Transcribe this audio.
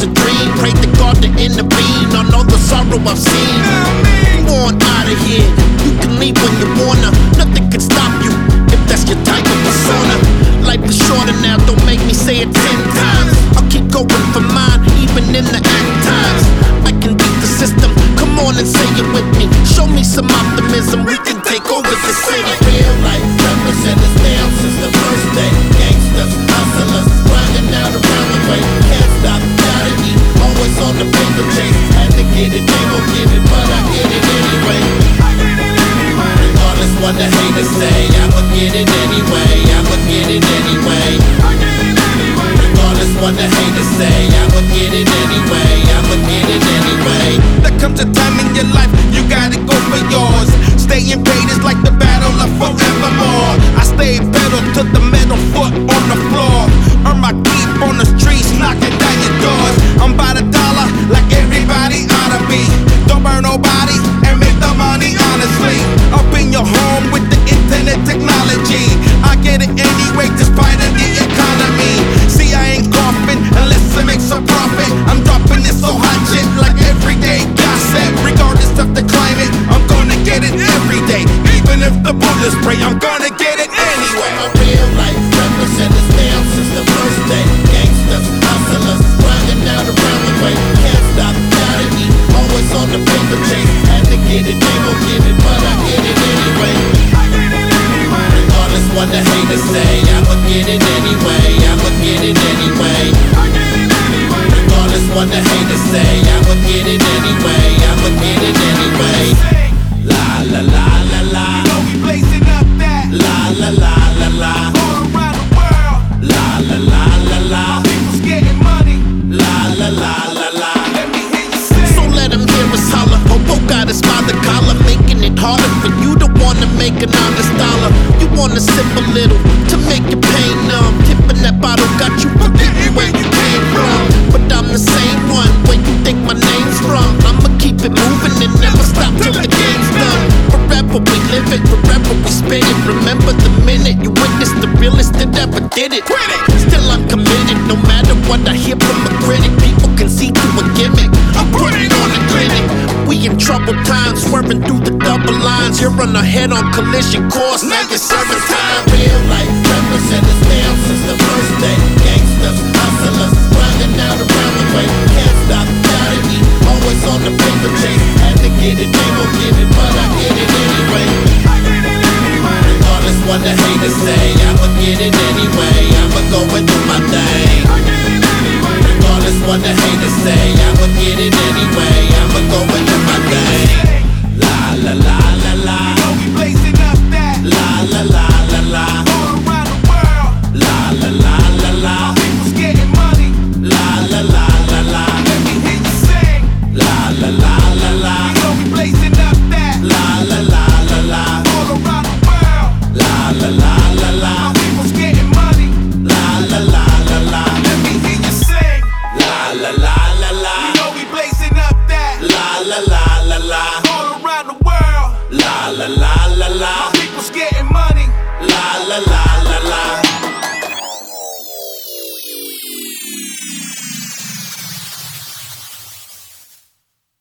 was a dream. Pray to God to intervene on all the sorrow I've seen. On out of here, you can leave when you wanna. Nothing can stop you if that's your type of persona. Life is shorter now, don't make me say it 10 times. I'll keep going for mine, even in the end times. I can beat the system, come on and say it with me. Show me some optimism, we can take over the city. Real life representatives now since the first day. Gangsters, hustlers, grinding out around the way. Can't stop, gotta eat, always on the paper chase. Had to get it, they gon' get it, but I get it anyway. Regardless what the haters say, I'ma get it anyway. I'ma get it anyway. Regardless what the haters say, I'ma get it anyway. I'ma get it anyway. There comes a time in your life you gotta go for yours. Staying paid is like the battle of forevermore. I stay pedal to the metal, foot on the floor. Earn my keep on the streets, knocking down your doors. I'm by the dollar like everybody ought to be. Don't burn nobody and make the money honestly. Up in your home with the internet technology. I get it anyway despite of the economy. See, I ain't coughing unless it makes a profit. I'm dropping this so hot shit like everyday gossip. Regardless of the climate, I'm gonna get it every day. Even if the bullets spray, I'm gonna get it anyway. My real life representatives now since the first day. Gangsters, hustlers, grinding out around the way. Can't stop, gotta eat, always on the paper chase. Had to get it, they gon' get it, but I get it anyway. Regardless what the haters say, I'ma get it anyway. I'ma get it anyway. Regardless what the haters say, I'ma get it anyway. I'ma get it anyway. La la la la la. You know we blazing up that. La la la la la. All around the world. La la la la la. People's getting money. La la la la la. Let me hear you say. So let him hear us holler. Hobo got us by the collar, making it harder for you to wanna make an honest dollar. You wanna sip a little to make your pain numb. Tipping that bottle got you forgetting where you came from. But I'm the same one where you think my name's from. I'ma keep it moving and never stop till the game's done. Forever we live it, forever we spit it. Remember the minute you witnessed the realest that ever did it. Still I'm committed, no matter what I hear from a critic. People can see through a gimmick, I'm putting on a clinic. We in troubled times, swerving through the double lines. You're on a head-on collision course, now you're serving time. Real life representatives now since the first day. Gangsters, hustlers, grinding out around the way. Can't stop, gotta eat, always on the paper chase. Had to get it, they gon' get it, but I get it anyway. Regardless what the haters say, I'ma get it anyway. I'ma go and do my thing. Regardless what the haters say, I'ma get it anyway. I'ma go and do my thing. La la la la la. You know we blazing up that. La la la la la. All around the world. La la la la la. People's getting money. La la la la la. Let me hear you sing. La la la la la. You know we blazing up that. La la la la la. All around the world. La la la la la. People's getting money. La la la la la. Let me hear you sing. La la la la la. You know we blazing up that. La la la la la. All around the world. La la la la la. People's getting money. La la la